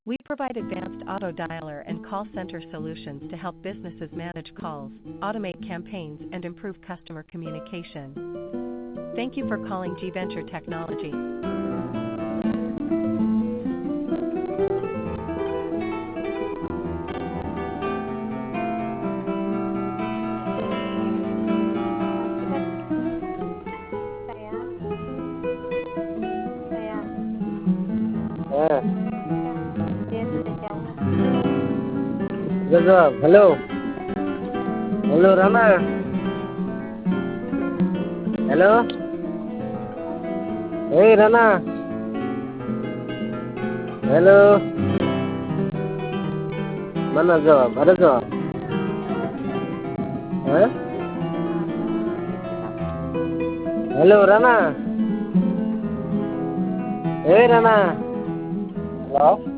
We provide advanced auto dialer and call center solutions to help businesses manage calls, automate campaigns, and improve customer communication. Thank you for calling G Venture Technology. Hello. Hello, Rana. Hello. Hey, Rana. Hello. Mana jawab? Ada jawab? Hello, Rana. Hey, Rana. Hello.